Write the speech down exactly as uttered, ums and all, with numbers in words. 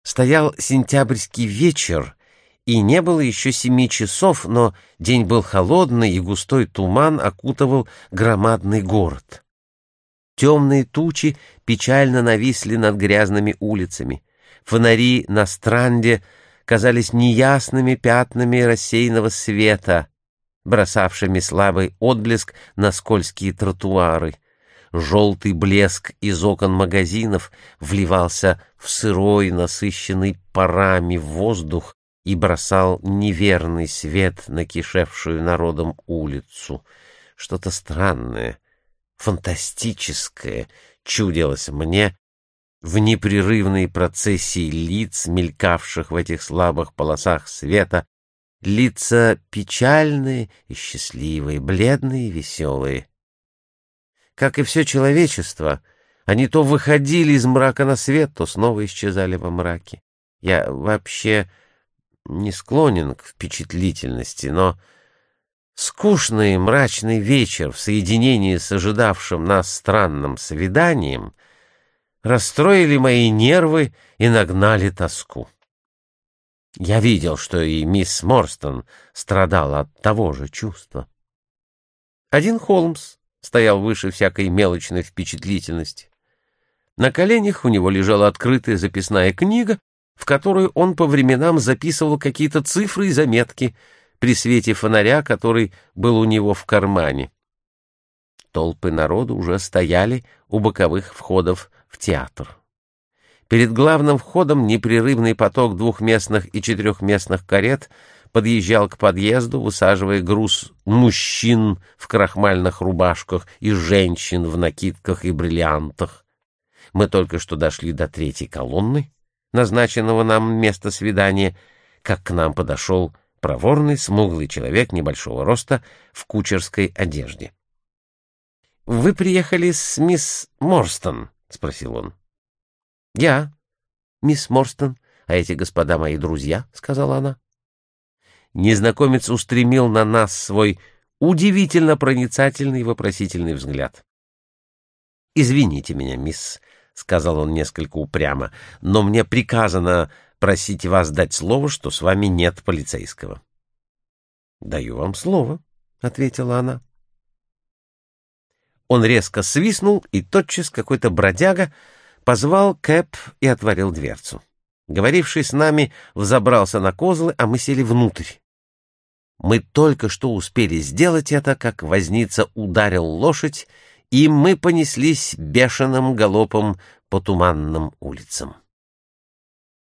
Стоял сентябрьский вечер, и не было еще семи часов, но день был холодный, и густой туман окутывал громадный город. Темные тучи печально нависли над грязными улицами. Фонари на Странде казались неясными пятнами рассеянного света, бросавшими слабый отблеск на скользкие тротуары. Желтый блеск из окон магазинов вливался в сырой, насыщенный парами воздух и бросал неверный свет на кишевшую народом улицу. Что-то странное, фантастическое чудилось мне в непрерывной процессии лиц, мелькавших в этих слабых полосах света, лица печальные и счастливые, бледные и веселые. Как и все человечество, они то выходили из мрака на свет, то снова исчезали во мраке. Я вообще не склонен к впечатлительности, но скучный мрачный вечер в соединении с ожидавшим нас странным свиданием расстроили мои нервы и нагнали тоску. Я видел, что и мисс Морстон страдала от того же чувства. Один Холмс стоял выше всякой мелочной впечатлительности. На коленях у него лежала открытая записная книга, в которую он по временам записывал какие-то цифры и заметки при свете фонаря, который был у него в кармане. Толпы народу уже стояли у боковых входов в театр. Перед главным входом непрерывный поток двухместных и четырехместных карет подъезжал к подъезду, высаживая груз мужчин в крахмальных рубашках и женщин в накидках и бриллиантах. Мы только что дошли до третьей колонны, назначенного нам места свидания, как к нам подошел проворный, смуглый человек небольшого роста в кучерской одежде. — Вы приехали с мисс Морстон? — спросил он. — Я, мисс Морстон, а эти господа мои друзья, — сказала она. Незнакомец устремил на нас свой удивительно проницательный и вопросительный взгляд. — Извините меня, мисс, — сказал он несколько упрямо, — но мне приказано просить вас дать слово, что с вами нет полицейского. — Даю вам слово, — ответила она. Он резко свистнул, и тотчас какой-то бродяга позвал кэб и отворил дверцу. Говоривший с нами взобрался на козлы, а мы сели внутрь. Мы только что успели сделать это, как возница ударил лошадь, и мы понеслись бешеным галопом по туманным улицам.